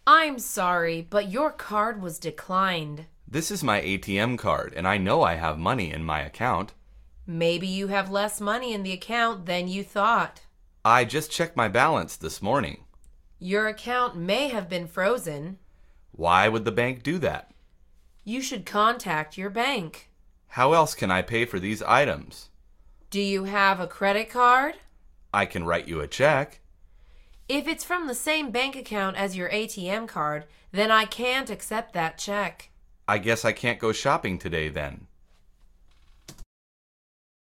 I'm sorry, but your card was declined. This is my ATM card, and I know I have money in my account. Maybe you have less money in the account than you thought. I just checked my balance this morning. Your account may have been frozen. Why would the bank do that? You should contact your bank. How else can I pay for these items? Do you have a credit card? I can write you a check. If it's from the same bank account as your ATM card, then I can't accept that check. I guess I can't go shopping today then.